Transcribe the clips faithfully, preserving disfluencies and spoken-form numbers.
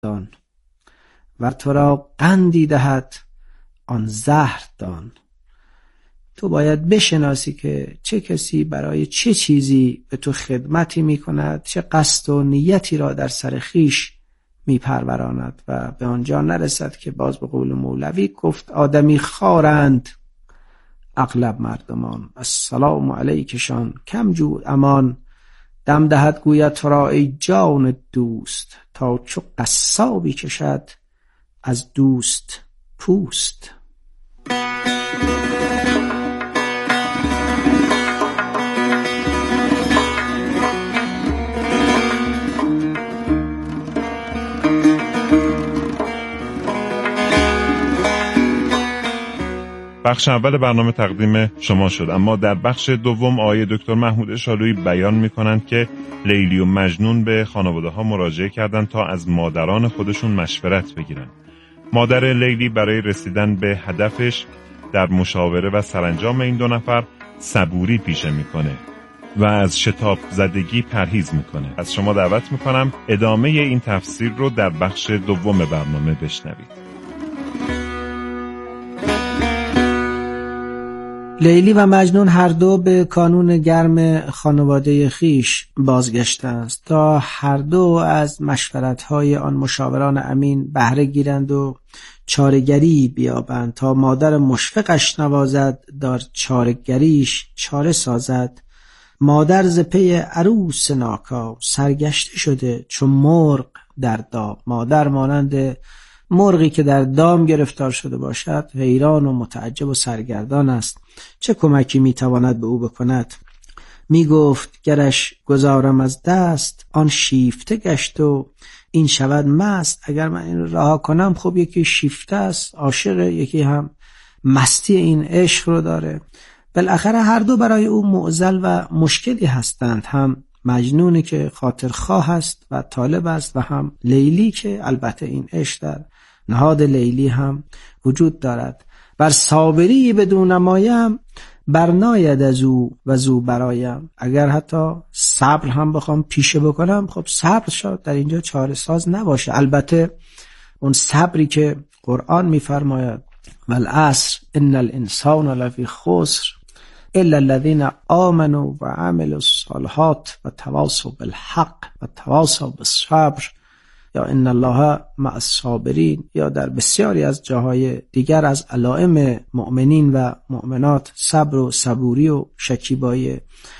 دان، ور تو را قندی دهد آن زهر دان. تو باید بشناسی که چه کسی برای چه چیزی به تو خدمتی می کند، چه قصد و نیتی را در سر خویش می پروراند و به آنجا نرسد که باز به قول مولوی گفت آدمی خارند اغلب مردمان، السلام علیکشان کم جو امان. دم دهد گوید تو را ای جان دوست، تا چو قصابی کشد از دوست پوست. بخش اول برنامه تقدیم شما شد، اما در بخش دوم آقای دکتر محمود اشالویی بیان می‌کنند که لیلی و مجنون به خانواده‌ها مراجعه کردند تا از مادران خودشون مشورت بگیرن. مادر لیلی برای رسیدن به هدفش در مشاوره و سرانجام این دو نفر صبوری پیشه میکنه و از شتاب زدگی پرهیز میکنه. از شما دعوت میکنم ادامه این تفسیر رو در بخش دوم برنامه بشنوید. لیلی و مجنون هر دو به کانون گرم خانواده خیش بازگشتند تا هر دو از مشورت‌های آن مشاوران امین بهره گیرند و چاره‌گری بیابند تا مادر مشفقش نوازد دار چاره‌گریش چاره سازد. مادر ز پی عروس ناکام سرگشته شده چون مرغ در دام. مادر مانند مرغی که در دام گرفتار شده باشد حیران و متعجب و سرگردان است. چه کمکی میتواند به او بکند؟ می گفت گرش گذارم از دست آن شیفته گشت و این شود مست. اگر من این رها کنم خب یکی شیفته است، عاشق، یکی هم مستی این عشق رو داره. بالاخره هر دو برای او معضل و مشکلی هستند، هم مجنونی که خاطرخواه است و طالب است و هم لیلی که البته این عشق در نهاد لیلی هم وجود دارد. بر صابری بدون نمایم برناید از او و زو برایم. اگر حتی صبر هم بخوام پیشه بکنم خب صبر شد در اینجا چاره ساز نباشه. البته اون صبری که قرآن میفرماید والعصر ان الانسان لفی خسر الا الذين آمنوا و عملوا الصالحات و تواصوا بالحق و تواصوا بالصبر یا ان الله مع الصابرین، یا در بسیاری از جاهای دیگر از علائم مؤمنین و مؤمنات صبر و صبوری و شکیبایی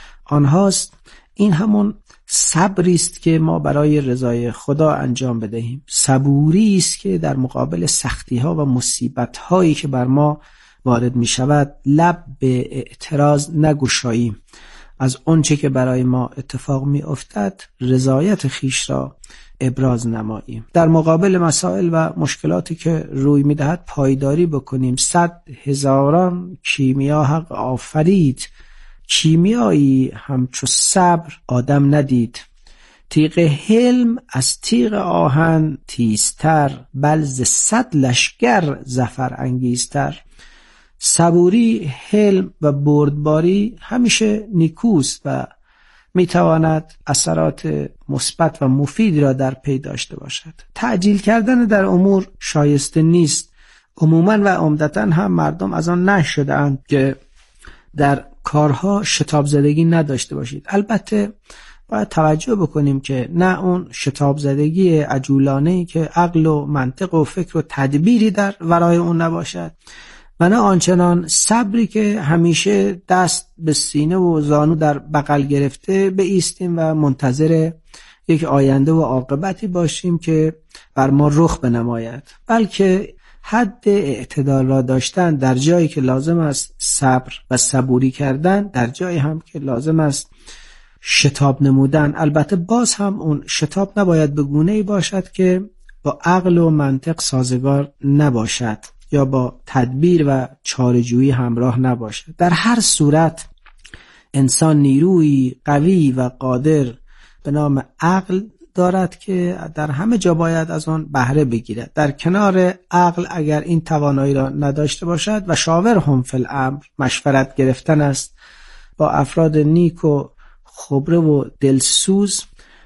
آنهاست. این همون صبری است که ما برای رضای خدا انجام بدهیم، صبوری است که در مقابل سختی ها و مصیبت هایی که بر ما وارد می شود لب به اعتراض نگشاییم، از اونچه که برای ما اتفاق می افتد رضایت خیش را ابراز نماییم. در مقابل مسائل و مشکلاتی که روی می دهد پایداری بکنیم. صد هزاران کیمیا حق آفرید، کیمیایی همچو صبر آدم ندید. تیغ حلم از تیغ آهن تیزتر، بل ز صد لشگر ظفر انگیزتر. صبوری، حلم و بردباری همیشه نیکوست و میتواند اثرات مثبت و مفیدی را در پی داشته باشد. تعجیل کردن در امور شایسته نیست. عموما و عمدتاً هم مردم از آن نهی شده‌اند که در کارها شتاب زدگی نداشته باشید. البته باید توجه بکنیم که نه اون شتاب زدگی عجولانه‌ای که عقل و منطق و فکر و تدبیری در ورای اون نباشد و نه آنچنان صبری که همیشه دست به سینه و زانو در بغل گرفته بایستیم و منتظر یک آینده و عاقبتی باشیم که بر ما رخ بنماید، بلکه حد اعتدال را داشتن در جایی که لازم است صبر و صبوری کردن، در جایی هم که لازم است شتاب نمودن. البته باز هم اون شتاب نباید به گونه‌ای باشد که با عقل و منطق سازگار نباشد یا با تدبیر و چاره‌جویی همراه نباشد. در هر صورت انسان نیروی قوی و قادر به نام عقل دارد که در همه جا باید از آن بهره بگیرد. در کنار عقل اگر این توانایی را نداشته باشد و شاورهم فی الامر، مشورت گرفتن است با افراد نیک و خبره و دلسوز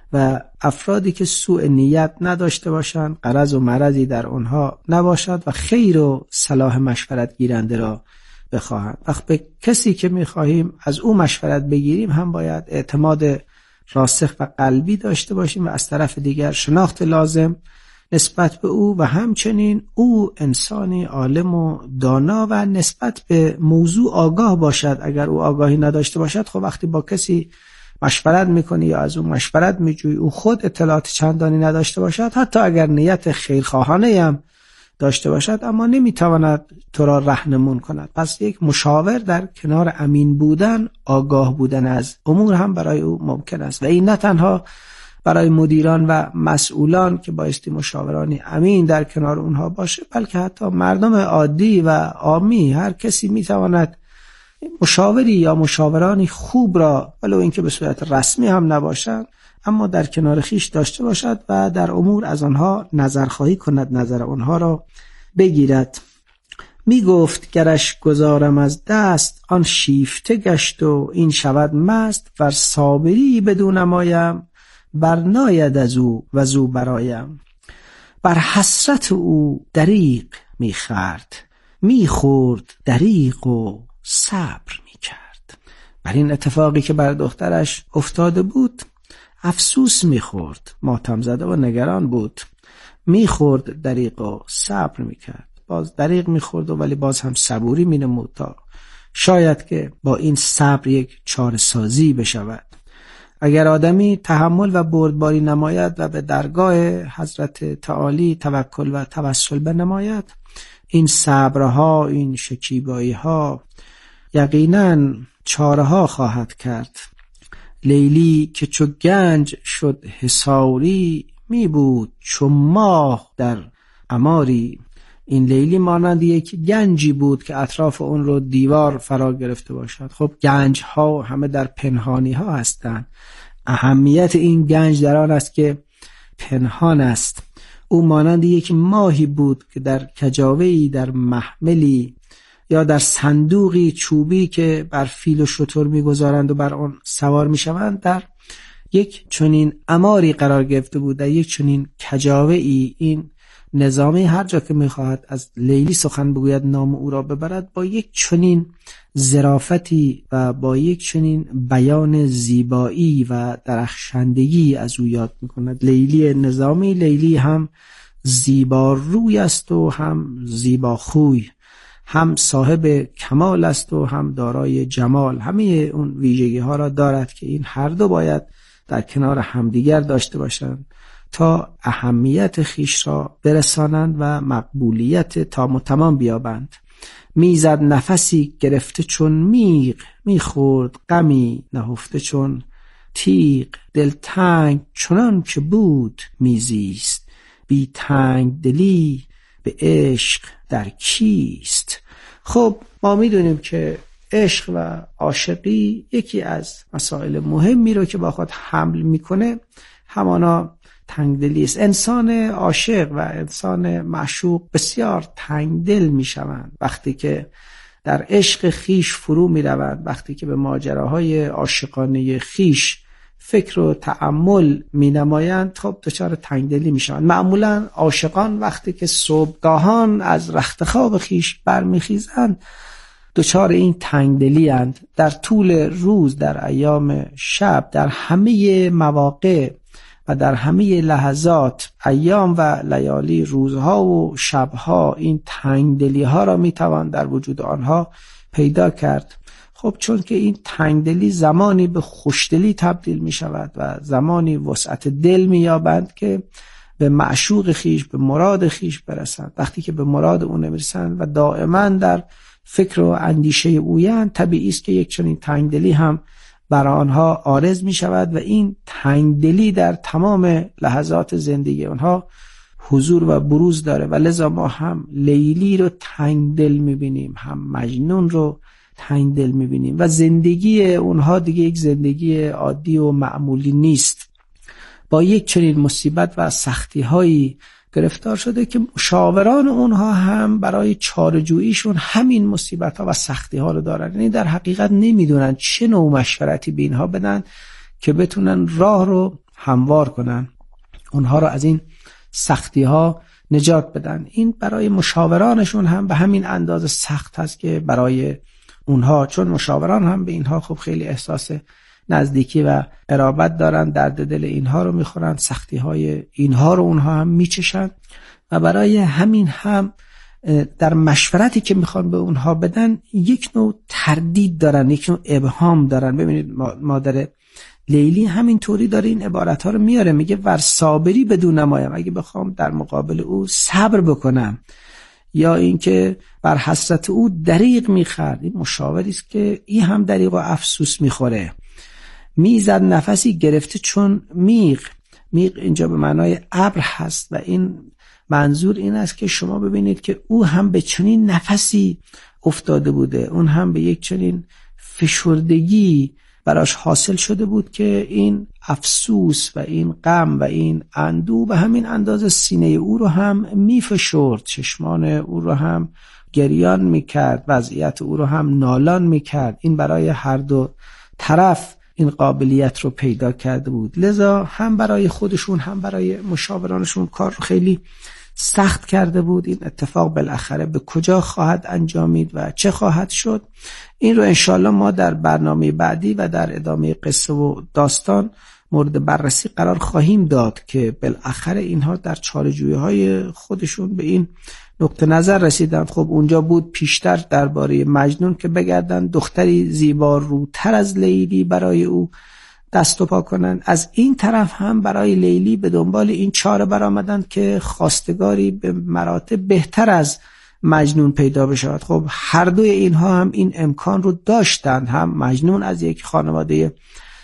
و افرادی که سوء نیت نداشته باشند، غرض و مرضی در آنها نباشد و خیر و صلاح مشورت گیرنده را بخواهند. وقت به کسی که می‌خواهیم از او مشورت بگیریم هم باید اعتماد راسخ و قلبی داشته باشیم و از طرف دیگر شناخت لازم نسبت به او و همچنین او انسانی عالم و دانا و نسبت به موضوع آگاه باشد. اگر او آگاهی نداشته باشد، خب وقتی با کسی مشورت میکنی یا از او مشورت میجوی، او خود اطلاعات چندانی نداشته باشد، حتی اگر نیت خیرخواهانه هم داشته باشد، اما نمیتواند تو را راهنمون کند. پس یک مشاور در کنار امین بودن، آگاه بودن از امور هم برای او ممکن است و این نه تنها برای مدیران و مسئولان که بایستی مشاورانی امین در کنار اونها باشه، بلکه حتی مردم عادی و عامی، هر کسی میتواند مشاوری یا مشاورانی خوب را ولو اینکه به صورت رسمی هم نباشند اما در کنار خیش داشته باشد و در امور از آنها نظرخواهی کند، نظر آنها را بگیرد. می گفت گرش گذارم از دست، آن شیفته گشت و این شود مست، ور صابری بدون نمایم، بر ناید از او و زو برایم. بر حسرت او دریغ می خورد، می خورد دریغ و صبر می کرد. بر این اتفاقی که بر دخترش افتاده بود افسوس می خورد، ماتم زده و نگران بود. می خورد دریغ و صبر می کرد، باز دریغ می خورد و ولی باز هم صبوری می نمود تا شاید که با این صبر یک چاره سازی بشود. اگر آدمی تحمل و بردباری نماید و به درگاه حضرت تعالی توکل و توسل بنماید، این صبرها، این شکیبایی ها یقینا چاره ها خواهد کرد. لیلی که چو گنج شد حصاری، می بود چو ماه در عماری. این لیلی مانند یک گنجی بود که اطراف اون رو دیوار فرا گرفته باشد. خب گنج ها همه در پنهانی ها هستند. اهمیت این گنج در آن است که پنهان است. او مانند یک ماهی بود که در کجاوه‌ای، در محملی یا در صندوقی چوبی که بر فیل و شتر میگذارند و بر آن سوار میشوند، در یک چنین عماری قرار گرفته بود، در یک چنین کجاوه‌ای. این نظامی هر جا که میخواهد از لیلی سخن بگوید نام او را ببرد، با یک چنین ظرافتی و با یک چنین بیان زیبایی و درخشندگی از او یاد میکند. لیلی نظامی، لیلی هم زیبا روی است و هم زیبا خوی، هم صاحب کمال است و هم دارای جمال. همه اون ویژگی ها را دارد که این هر دو باید در کنار همدیگر داشته باشند تا اهمیت خیش را برسانند و مقبولیت تام و تمام بیابند. میزد نفسی گرفته چون میغ، میخورد غمی نهفته چون تیغ. دلتنگ چنان که بود میزیست، بی تنگ دلی به عشق در کیست. خب ما میدونیم که عشق و عاشقی یکی از مسائل مهمی رو که با خود حمل میکنه همانا تنگدلی است. انسان عاشق و انسان معشوق بسیار تنگدل میشوند وقتی که در عشق خیش فرو میروند، وقتی که به ماجراهای عاشقانه خیش فکر و تأمل مینمایند. خب دچار تنگدلی میشوند. معمولا عاشقان وقتی که صبحگاهان از رخت خواب خیش برمیخیزند دچار این تنگدلی اند. در طول روز، در ایام شب، در همه مواقع و در همه لحظات، ایام و لیالی، روزها و شبها، این تنگدلی ها را میتوان در وجود آنها پیدا کرد. خب چون که این تنگدلی زمانی به خوشدلی تبدیل می شود و زمانی وسعت دل می یابند که به معشوق خیش، به مراد خیش برسند. وقتی که به مراد او نمیرسند و دائما در فکر و اندیشه اویند، طبیعی است که یک چنین تنگدلی هم برای آنها عارض می شود و این تنگدلی در تمام لحظات زندگی آنها حضور و بروز داره و لذا ما هم لیلی رو تنگدل می بینیم، هم مجنون رو تنگدل می بینیم و زندگی اونها دیگه یک زندگی عادی و معمولی نیست. با یک چنین مصیبت و سختی هایی گرفتار شده که مشاوران اونها هم برای چاره‌جوییشون همین مصیبت ها و سختی ها رو دارن. یعنی در حقیقت نمیدونن چه نوع مشورتی به اینها بدن که بتونن راه رو هموار کنن، اونها رو از این سختی ها نجات بدن. این برای مشاورانشون هم به همین اندازه سخت هست که برای اونها، چون مشاوران هم به اینها خب خیلی احساس نزدیکی و قرابت دارن، درد دل اینها رو میخورن، سختی های اینها رو اونها هم میچشن و برای همین هم در مشورتی که میخوان به اونها بدن یک نوع تردید دارن، یک نوع ابهام دارن. ببینید مادر لیلی همین طوری داره این عبارت ها رو میاره، میگه ور صابری بدون نمایم، اگه بخوام در مقابل او صبر بکنم، یا اینکه بر حسرت او دریغ میخورد. این مشاوری است که این هم دریغ و افسوس میخوره. میزد نفسی گرفته چون میغ. میغ اینجا به معنای ابر هست و این منظور این است که شما ببینید که او هم به چنین نفسی افتاده بوده، اون هم به یک چنین فشردگی براش حاصل شده بود که این افسوس و این غم و این اندوه به همین اندازه سینه او رو هم میفشرد، چشمان او رو هم گریان میکرد، وضعیت او رو هم نالان میکرد. این برای هر دو طرف این قابلیت رو پیدا کرده بود، لذا هم برای خودشون هم برای مشاورانشون کار رو خیلی سخت کرده بود. این اتفاق بالاخره به کجا خواهد انجامید و چه خواهد شد، این رو انشالله ما در برنامه بعدی و در ادامه قصه و داستان مورد بررسی قرار خواهیم داد که بالاخره اینها در چاره‌جویی های خودشون به این نقطه نظر رسیدن. خب اونجا بود پیشتر درباره مجنون که بگردن دختری زیبا روتر از لیلی برای او دست و پا کنن، از این طرف هم برای لیلی به دنبال این چاره برآمدند که خواستگاری به مراتب بهتر از مجنون پیدا بشود. خب هر دوی اینها هم این امکان رو داشتند، هم مجنون از یک خانواده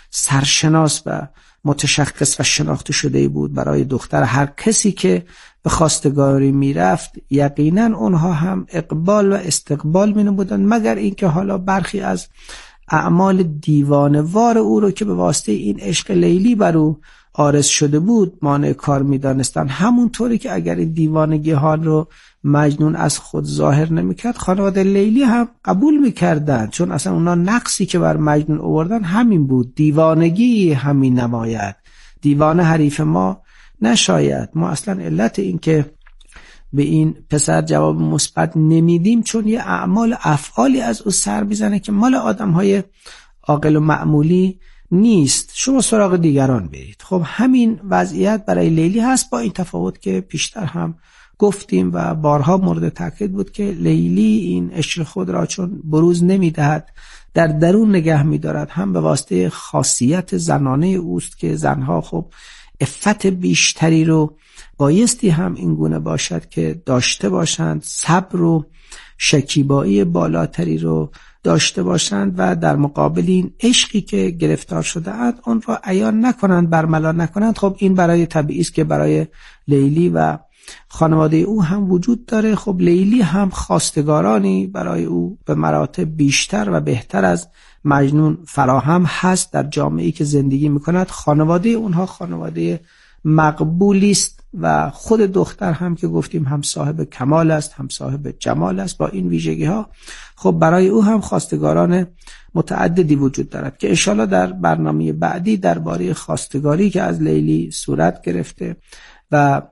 سرشناس و متشخص و شناخته شده بود. برای دختر هر کسی که به خواستگاری میرفت یقینا اونها هم اقبال و استقبال می نمودند، مگر اینکه حالا برخی از اعمال دیوانه‌وار او رو که به واسطه این عشق لیلی بر او عارض شده بود مانع کار می‌دانستند. همونطوری که اگر این دیوانگی ها رو مجنون از خود ظاهر نمی‌کرد، خانواده لیلی هم قبول می‌کردند، چون اصلا اونا نقصی که بر مجنون آوردن همین بود، دیوانگی همین نماید، دیوانه حریف ما نشاید. ما اصلا علت این که به این پسر جواب مثبت نمیدیم چون یه اعمال افعالی از او سر میزنه که مال آدم‌های عاقل و معمولی نیست، شما سراغ دیگران برید. خب همین وضعیت برای لیلی هست، با این تفاوت که پیشتر هم گفتیم و بارها مورد تاکید بود که لیلی این عشق خود را چون بروز نمیدهد، در درون نگه میدارد، هم به واسطه خاصیت زنانه اوست که زنها خب عفت بیشتری رو بایستی هم این گونه باشد که داشته باشند، صبر و شکیبایی بالاتری رو داشته باشند و در مقابل این عشقی که گرفتار شده اند آن را عیان نکنند، برملا نکنند. خب این برای طبیعی است که برای لیلی و خانواده او هم وجود داره. خب لیلی هم خواستگارانی برای او به مراتب بیشتر و بهتر از مجنون فراهم هست در جامعه‌ای که زندگی می‌کند. خانواده اونها خانواده مقبولی است و خود دختر هم که گفتیم هم صاحب کمال است، هم صاحب جمال است. با این ویژگی ها خب برای او هم خواستگاران متعددی وجود دارد که انشالله در برنامه بعدی درباره خواستگاری که از لیلی صورت گرفته و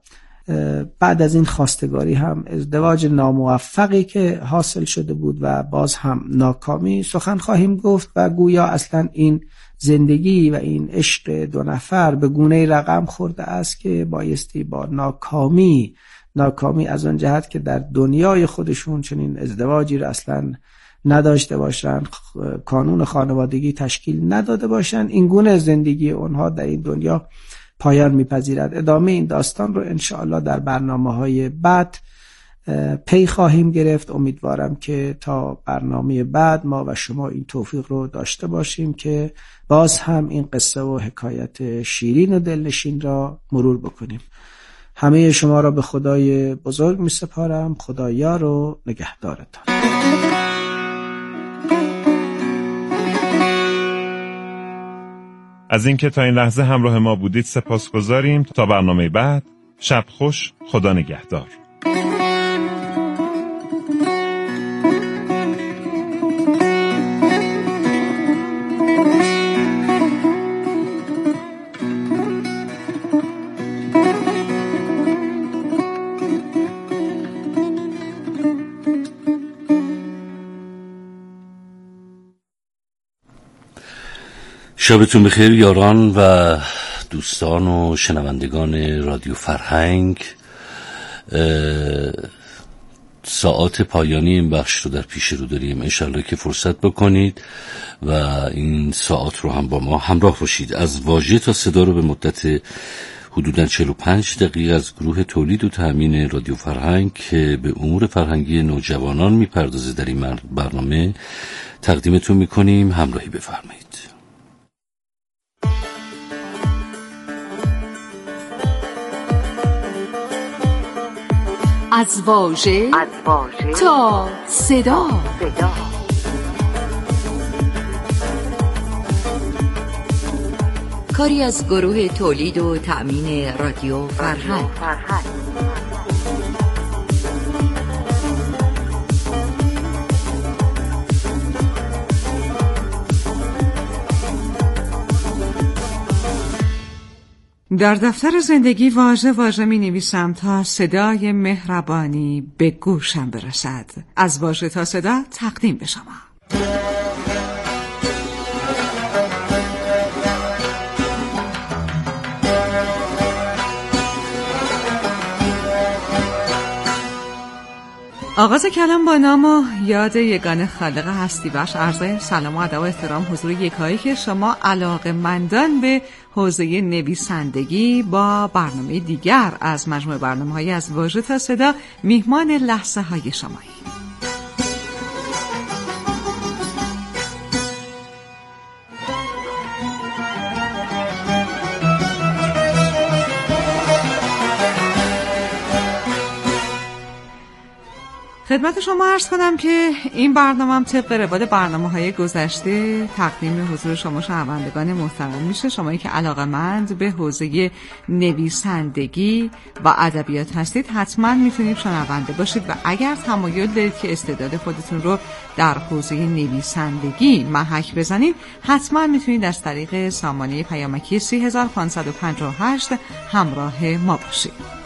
بعد از این خواستگاری هم ازدواج ناموفقی که حاصل شده بود و باز هم ناکامی سخن خواهیم گفت و گویا اصلا این زندگی و این عشق دو نفر به گونه رقم خورده است که بایستی با ناکامی ناکامی از اون جهت که در دنیای خودشون چنین ازدواجی را اصلا نداشته باشن، کانون خانوادگی تشکیل نداده باشن، این گونه زندگی اونها در این دنیا پایان میپذیرد. ادامه این داستان رو انشاءالله در برنامه‌های بعد پی خواهیم گرفت. امیدوارم که تا برنامه بعد ما و شما این توفیق رو داشته باشیم که باز هم این قصه و حکایت شیرین و دلنشین را مرور بکنیم. همه شما را به خدای بزرگ می سپارم. خدا یار و نگهدارتان. از اینکه تا این لحظه همراه ما بودید سپاسگزاریم. تا برنامه بعد، شب خوش، خدا نگهدار. شبتون بخیر یاران و دوستان و شنوندگان رادیو فرهنگ. ساعات پایانی این بخش رو در پیش رو داریم، انشالله که فرصت بکنید و این ساعت رو هم با ما همراه باشید. از واژه تا صدا رو به مدت حدوداً چهل و پنج دقیقه از گروه تولید و تأمین رادیو فرهنگ که به امور فرهنگی نوجوانان میپردازه در این برنامه تقدیمتون میکنیم. همراهی بفرمایید. از واژه تا صدا. کاری از گروه تولید و تأمین رادیو فرهنگ. در دفتر زندگی واژه واژه می نویسم تا صدای مهربانی به گوشم برسد. از واژه تا صدا تقدیم به شما. آغاز کلام با نام و یاد یگانه خالق هستی بخش. عرض سلام و ادب و احترام حضور یکایی که شما علاقه‌مندان به حوزه نویسندگی با برنامه دیگر از مجموعه برنامه‌های از واژه تا صدا میهمان لحظه های شمایی. خدمت شما عرض کنم که این برنامه هم طبق روال برنامه‌های گذشته تقدیم حضور شما شنوندگان محترم میشه. شمایی که علاقه‌مند به حوزه نویسندگی و ادبیات هستید حتما میتونید شنونده باشید و اگر تمایل دارید که استعداد خودتون رو در حوزه نویسندگی محک بزنید حتما میتونید از طریق سامانه پیامکی سه هزار و پانصد و پنجاه و هشت همراه ما باشید.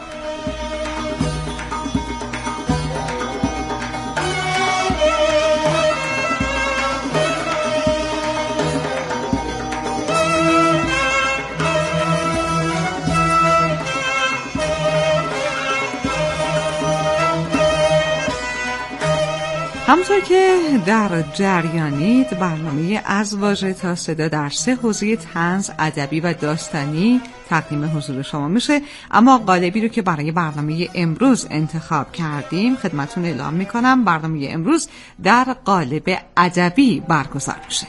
همونطور که در جریانید برنامه از واژه تا صدا در سه حوزه طنز، ادبی و داستانی تقدیم حضور شما میشه، اما قالبی رو که برای برنامه امروز انتخاب کردیم خدمتون اعلام میکنم. برنامه امروز در قالب ادبی برگزار میشه.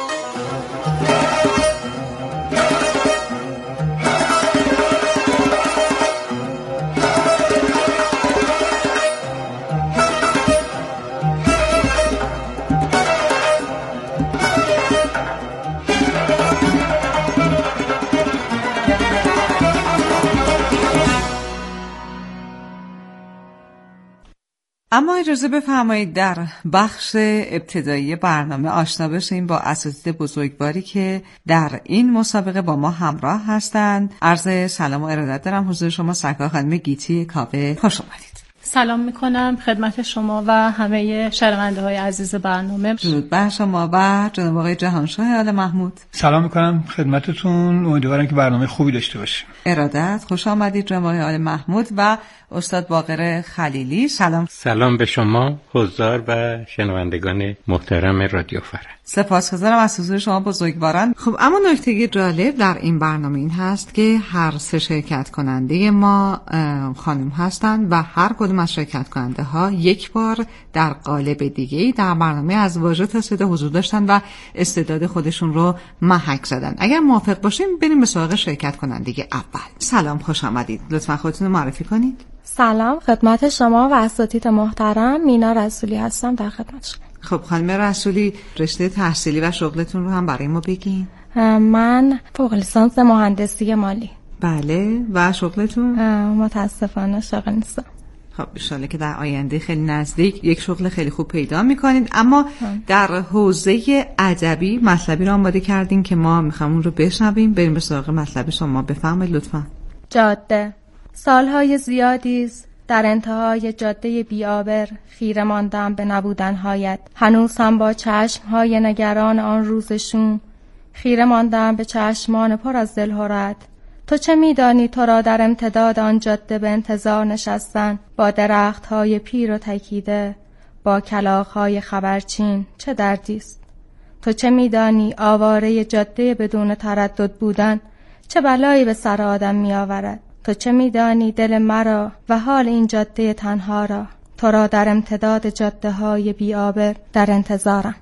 اما اجازه بفرمایید در بخش ابتدایی برنامه آشنا بشیم با اساتید بزرگواری که در این مسابقه با ما همراه هستند. عرض سلام و ارادت دارم حضور شما سرکار خانم گیتی کاوه. خوش آمدید. سلام میکنم خدمت شما و همه شنونده های عزیز برنامه. درود بر شما و جناب آقای جهانشاه آل محمود. سلام میکنم خدمتتون، امیدوارم که برنامه خوبی داشته باشیم. ارادت، خوش آمدید جناب آقای آل محمود و استاد باقر خلیلی. سلام. سلام به شما حضار و شنوندگان محترم رادیو فرهنگ. سپاسگزارم از حضور شما بزرگواران. خب اما نکته جالب در این برنامه این هست که هر سه شرکت کننده ما خانم هستند و هر کدوم از شرکت کننده ها یک بار در قالب دیگه‌ای در برنامه از واژه تا صدا حضور داشتن و استعداد خودشون رو محک زدن. اگر موافق باشیم بریم به سراغ شرکت کننده اول. سلام، خوش آمدید. لطفاً خودتون رو معرفی کنید. سلام خدمت شما و اساتید محترم. مینا رسولی هستم در خدمت شما. خب خانم رسولی، رشته تحصیلی و شغلتون رو هم برای ما بگین. من فوق لیسانس مهندسی مالی. بله، و شغلتون؟ متاسفانه شغل نیستم. خب ان شاءالله که در آینده خیلی نزدیک یک شغل خیلی خوب پیدا میکنید. اما در حوزه ادبی مطلبی رو آماده کردین که ما میخوام اون رو بشنویم. بریم به سراغ مطلب شما، بفرمایید لطفا. جاده. سالهای زیادیست در انتهای جاده بی‌آبر خیره ماندم به نبودنهایت. هنوز هم با چشمهای نگران آن روزشون خیره ماندم به چشمان پر از دلهرت. تو چه میدانی تو را در امتداد آن جاده به انتظار نشستن با درخت‌های پیر و تکیده، با کلاغ‌های خبرچین چه دردیست؟ تو چه میدانی آواره جاده بدون تردد بودن چه بلایی به سر آدم می آورد؟ تو چه میدانی دل مرا و حال این جاده تنها را؟ تو را در امتداد جاده های بی‌آبر در انتظارم.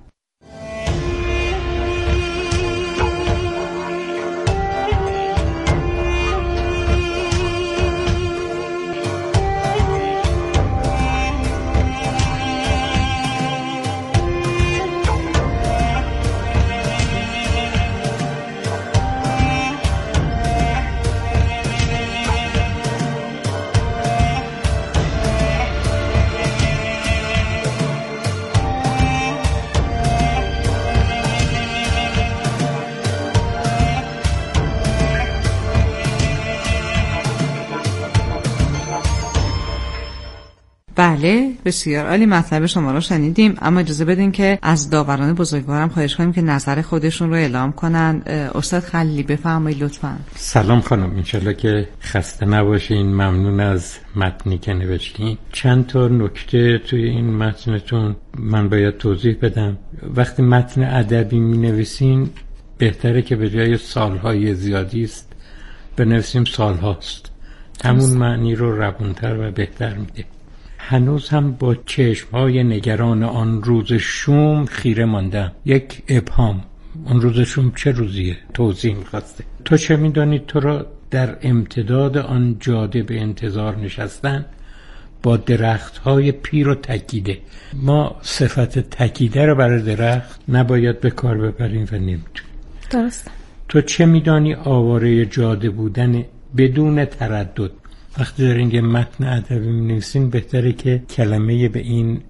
بله، بسیار عالی. مطلب شما رو شنیدیم، اما اجازه بدین که از داوران بزرگوارم خواهش کنیم که نظر خودشون رو اعلام کنن. استاد خلیلی بفرمایید لطفاً. سلام خانم، انشالله که خسته نباشین. ممنون از متنی که نوشتین. چند تا نکته توی این متنتون من باید توضیح بدم. وقتی متن ادبی می نویسین بهتره که به جای سالهای زیادی است بنویسیم سالهاست. همون معنی رو روونتر و بهتر میده. هنوز هم با چشم‌های نگران آن روز شوم خیره ماندم. یک ابهام. اون روز شوم چه روزیه؟ توضیح می‌خواسته. تو چه می‌دانی تو را در امتداد آن جاده به انتظار نشستن با درخت‌های پیر و تکیده. ما صفت تکیده رو برای درخت نباید به کار ببریم و نمی‌تونیم. درست. تو چه می‌دانی آواره جاده بودن بدون تردد. وقتی دارین یه متن ادبی می‌نویسین بهتره که کلمه به این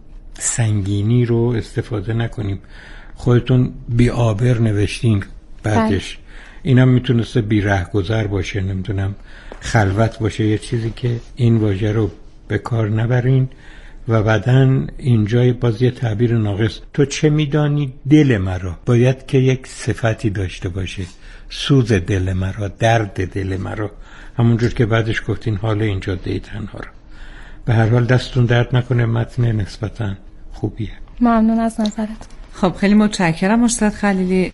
سنگینی رو استفاده نکنیم. خودتون بی‌آبر نوشتین بعدش. اینا میتونسته بی رهگذر باشه، نمیدونم خلوت باشه، یه چیزی که این واژه رو به کار نبرین. و بعدن اینجای باز یه تعبیر ناقص. تو چه میدانی دل مرا؟ باید که یک صفتی داشته باشه. سوز دل مرا، درد دل مرا، همونجور که بعدش گفتین حال این جاده تنها رو. به هر حال دستون درد نکنه، متن نسبتا خوبیه. ممنون از نظرت. خب خیلی متشکرم استاد خلیلی.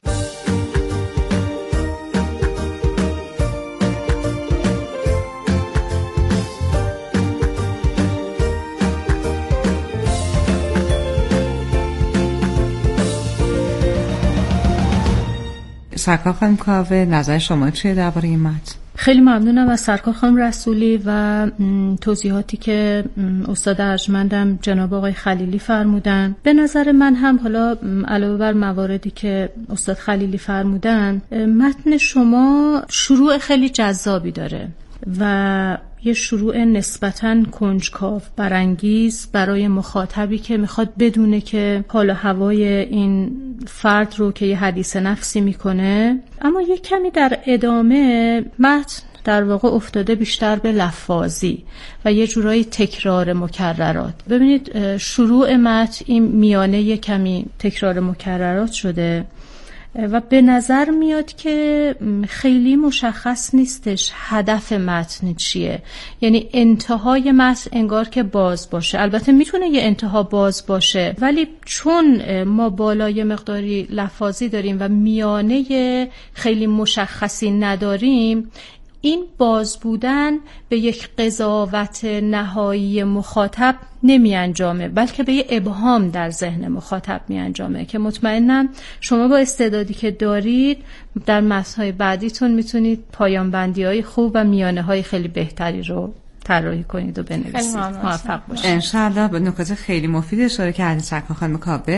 سرکار خانم کاوه، نظر شما چیه درباره این متن؟ خیلی ممنونم از سرکار خانم رسولی و توضیحاتی که استاد ارجمندم جناب آقای خلیلی فرمودن. به نظر من هم حالا علاوه بر مواردی که استاد خلیلی فرمودن، متن شما شروع خیلی جذابی داره و یه شروع نسبتاً کنجکاو برانگیز برای مخاطبی که میخواد بدونه که حال و هوای این فرد رو که یه حدیث نفسی میکنه. اما یه کمی در ادامه متن در واقع افتاده بیشتر به لفاظی و یه جورایی تکرار مکررات. ببینید شروع متن این میانه یه کمی تکرار مکررات شده و به نظر میاد که خیلی مشخص نیستش هدف متن چیه. یعنی انتهای متن انگار که باز باشه. البته میتونه یه انتها باز باشه، ولی چون ما بالای مقداری لفاظی داریم و میانه خیلی مشخصی نداریم، این باز بودن به یک قضاوت نهایی مخاطب نمی انجامه، بلکه به یه ابهام در ذهن مخاطب می انجامه که مطمئنم شما با استعدادی که دارید در متن‌های بعدیتون میتونید پایان بندی های خوب و میانه های خیلی بهتری رو طراحی کنید و بنویسید. موفق باشید ان شاء الله. به نکات خیلی مفید اشاره کردید سرکار خانم کاوه.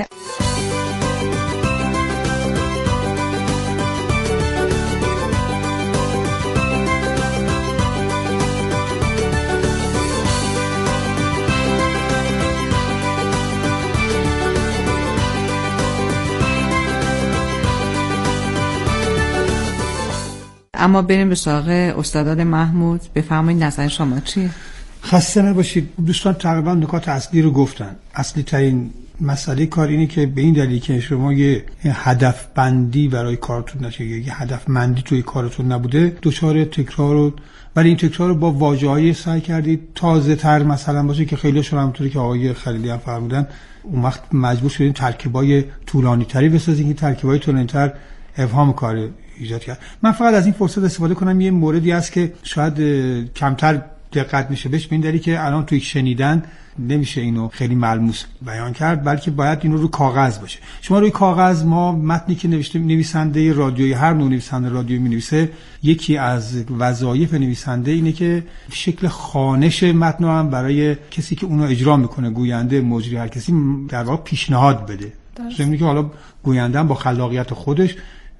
اما بریم به سراغ استاد محمود. بفرمایید نظر شما چیه؟ خسته نباشید دوستان، تقریبا نکات اصلی رو گفتن. اصلی ترین مسئله کار اینه که به این دلیل که شما یه هدف بندی برای کارتون نشه، یه هدف مندی توی کارتون نبوده، دچار تکرار رو، ولی این تکرار رو با واژه‌های سعی کردید تازه تر مثلا باشه که خیلی شما همونطوری که آقای خلیلی هم فرمودن اون وقت مجبور شدیم ترکیبای طولانی تری بسازیم که ترکیبای طولانی تر ابهام کار ایجاد کرد. من فقط از این فرصت استفاده کنم یه موردی هست که شاید کمتر دقت میشه بهش، به این دلیل که الان توی شنیدن نمیشه اینو خیلی ملموس بیان کرد، بلکه باید اینو رو کاغذ باشه. شما روی کاغذ، ما متنی که نوشته نویسنده رادیویی، هر نوع نویسنده رادیویی می‌نویسه، یکی از وظایف نویسنده اینه که شکل خوانش متن رو هم برای کسی که اونو اجرا میکنه، گوینده، مجری، هر کسی در واقع پیشنهاد بده. چون که حالا گوینده هم با خلاقیت خودش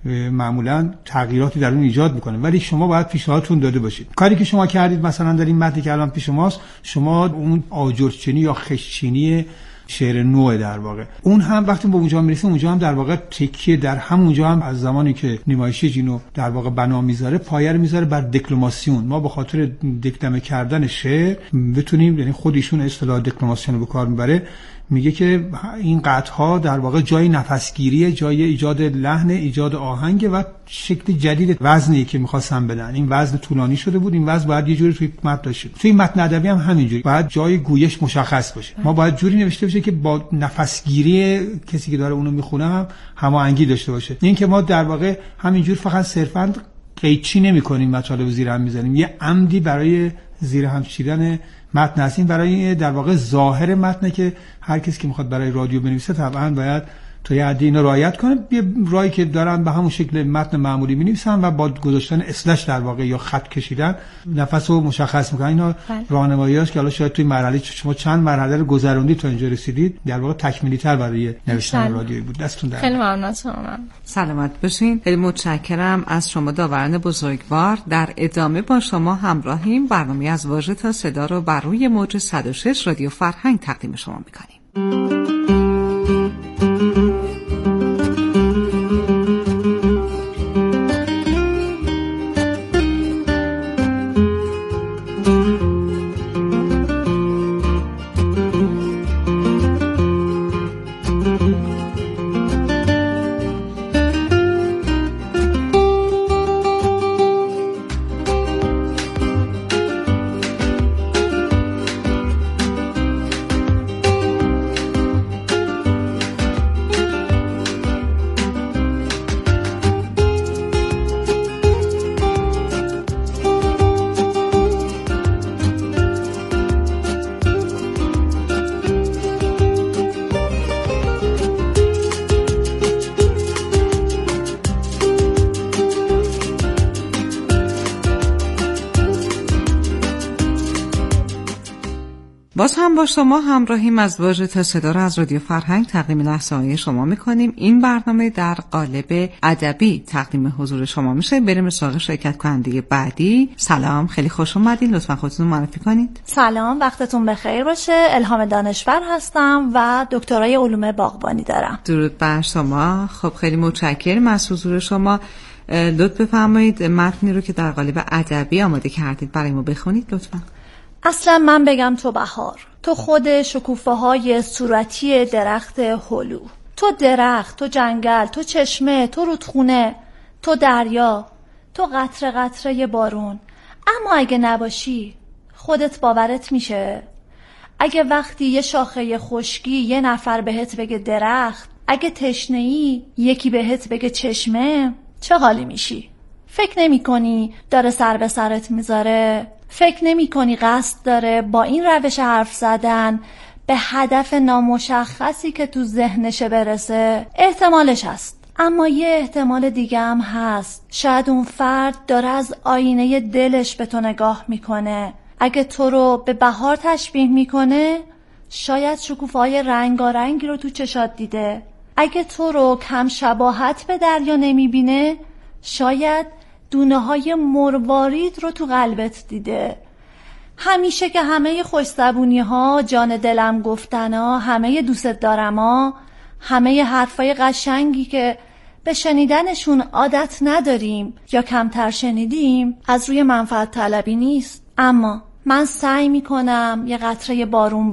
معمولا تغییراتی در اون ایجاد میکنه، ولی شما باید پیشنهادتون داده باشید. کاری که شما کردید مثلا در این متنی که الان پیش ماست، شما اون آجرچینی یا خشچینی شعر نو در واقع، اون هم وقتی به اونجا میرسه، اونجا هم در واقع تکیه در همونجا هم از زمانی که نیمایشی جینو در واقع بنا میذاره، پایه رو میذاره بر دکلماسیون. ما به خاطر دکلمه کردن شعر بتونیم، یعنی خود ایشون اصطلاح دکلماسیون رو به کار میبره، میگه که این قطعها در واقع جای نفسگیریه، جای ایجاد لحن، ایجاد آهنگ و شکل جدید وزنی که می‌خواستن بدن. این وزن طولانی شده بود، این وزن باید یه جوری توی متن باشه. توی متن ادبی هم همینجوری، باید جای گویش مشخص باشه. ما باید جوری نوشته باشه که با نفسگیری کسی که داره اونو میخونه هم هماهنگی داشته باشه. این که ما در واقع همینجور فقط صرفاً قیچی نمی‌کنیم، مطالب زیر هم می‌زنیم، یه عمدی برای زیر هم چیدن متن هستیم، برای در واقع ظاهر متن که هر کسی که میخواد برای رادیو بنویسه طبعا باید تا یه حدی اینا رعایت کنه. یه راهی که دارن به همون شکل متن معمولی می‌نویسن و با گذاشتن اسلش در واقع یا خط کشیدن نفسو مشخص می‌کنن. اینا راهنماییاست که حالا شاید توی مرحله شما چند مرحله رو گذروندید تا اینجا رسیدید، در واقع تکمیلی‌تر برای نوشتن رادیویی بود. دستتون درد. خیلی ممنون شما. سلامت باشین. خیلی متشکرم از شما داوران بزرگوار. در ادامه با شما همراهیم. برنامه از واژه تا صدا رو بر روی موج صد و شش رادیو فرهنگ تقدیم شما می‌کنیم. باز هم با شما همراهیم. از واژه تا صدا را از رادیو فرهنگ تقدیم لحظه‌های شما می‌کنیم. این برنامه در قالب ادبی تقدیم حضور شما میشه. بریم سراغ شرکت کننده بعدی. سلام، خیلی خوش اومدین. لطفاً خودتون معرفی کنید. سلام، وقتتون بخیر باشه. الهام دانشور هستم و دکترای علوم باغبانی دارم. درود بر شما. خب خیلی متشکرم از حضور شما. لطف بفرمایید متنی رو که در قالب ادبی آماده کردید برای ما بخونید لطفاً. اصلا من بگم تو بهار، تو خود شکوفه های صورتی درخت هلو، تو درخت، تو جنگل، تو چشمه، تو رودخونه، تو دریا، تو قطره قطره بارون. اما اگه نباشی خودت باورت میشه؟ اگه وقتی یه شاخه خشکی یه نفر بهت بگه درخت، اگه تشنه‌ای یکی بهت بگه چشمه، چه حالی میشی؟ فکر نمی کنی داره سر به سرت میذاره؟ فکر نمی کنی قصد داره با این روش حرف زدن به هدف نامشخصی که تو ذهنشه برسه؟ احتمالش هست، اما یه احتمال دیگه هم هست. شاید اون فرد داره از آینه دلش به تو نگاه میکنه. اگه تو رو به بهار تشبیه میکنه، شاید شکوفه‌های رنگارنگی رو تو چشات دیده. اگه تو رو کم شباهت به دریا نمیبینه، شاید دونه های مروارید رو تو قلبت دیده. همیشه که همه خوش‌زبونی ها، جان دلم گفتن ها، همه دوست دارم ها، همه حرفای قشنگی که به شنیدنشون عادت نداریم یا کمتر شنیدیم، از روی منفعت طلبی نیست. اما من سعی میکنم یه قطره بارون